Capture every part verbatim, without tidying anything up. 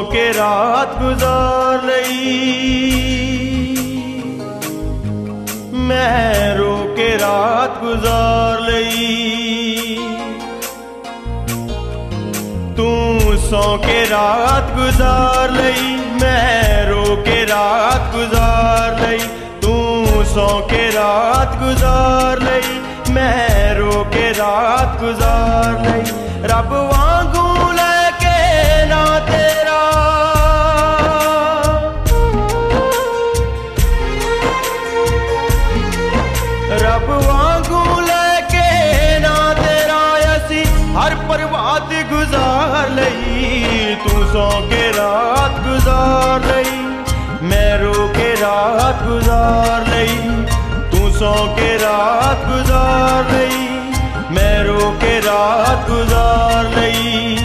के रात गुजार लई, मैं रो के रात गुजार लई। तू सौ के रात गुजार लई, मैं रो के रात गुजार लई। तू सौ के रात गुजार लई, मैं रो के रात गुजार लई। रब वांगू लेके ना तेरा, रब वांगू लेके ना तेरा, ऐसी हर प्रभात गुजार लई। तू सौ के रात गुजार लई, मैं रो के रात गुजार लई। तू सौ के रात गुजार लई, मैं रो के रात गुजार लई।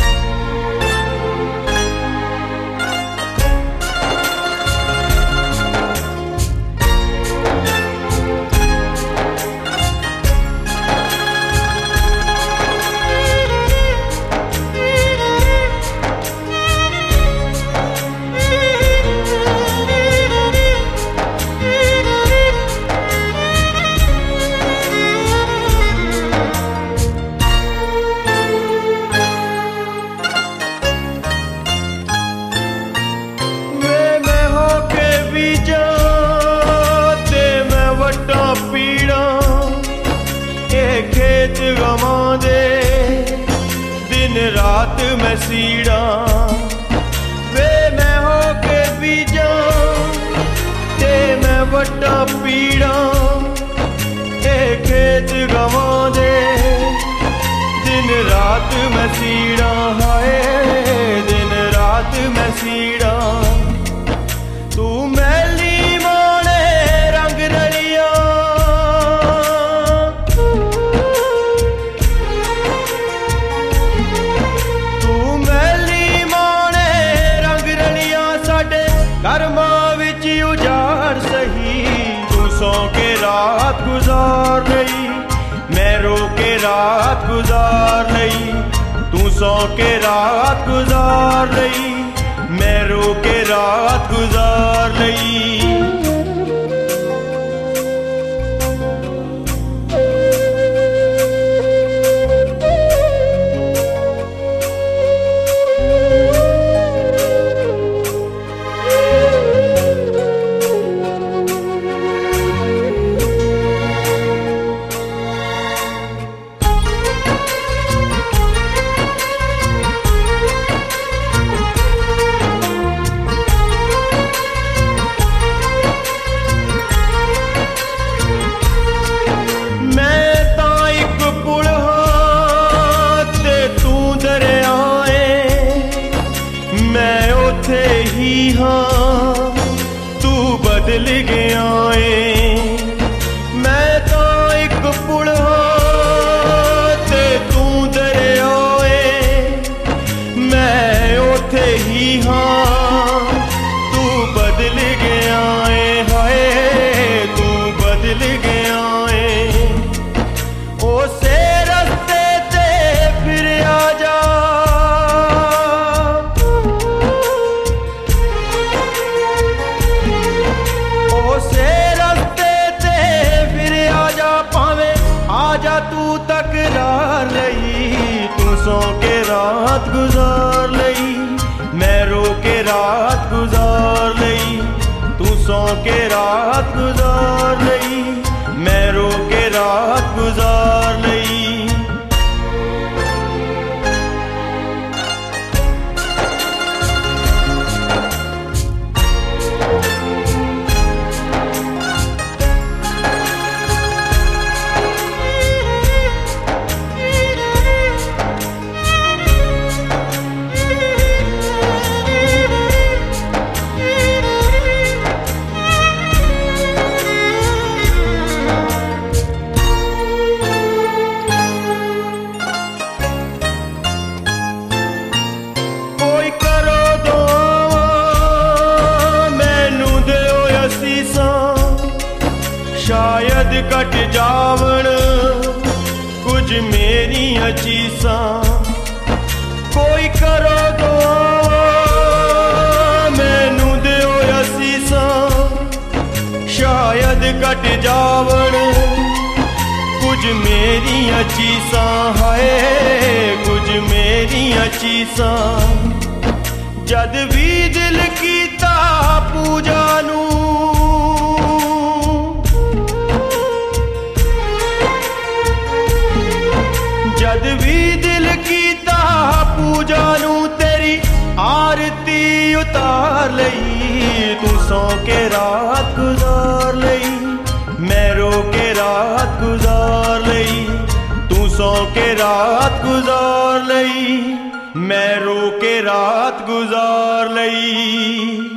खेत गवां दे दिन रात मैं सीड़ा, वे मैं हो के बीजा ते मैं वड्डा पीड़ा। ए खेत गवां दे दिन रात मैं सीड़ा, हाय दिन रात मैं सीड़ा। तू मैली माने रंग रलिया, कर्मां विच उजाड़ सही। तू सौ के रात गुजार लई, मैं रो के रात गुजार लई। तू सौ के रात गुजार लई, मैं रो के रात गुजार लई। ही हाँ तू बदल गया है, मैं तो एक पुल हाँ ते तू दरिया है। मैं उथे ही हाँ तू बदल गया है, हाय तू बदल गया है। उसे रस्ते ते फिर आ जा, आजा तू तकरार लई। तू सौ के रात गुजार लई, मैं रो के रात गुजार लई। तू सौ के रात गुजार लई, मैं रो के रात गुजार लई। शायद कट जावण कुछ मेरी चीसां, कोई करो दुआ कट जावण कुछ मेरिया चीसां हाय कुछ मेरिया चीसां जद भी दिल कीता पूजा नू जद भी दिल कीता पूजा नू तेरी आरती उतार लई तू सौ के रात गुजार लई मैं रो के रात गुजार लई तू सौ के रात गुजार लई मैं रो के रात गुजार लई।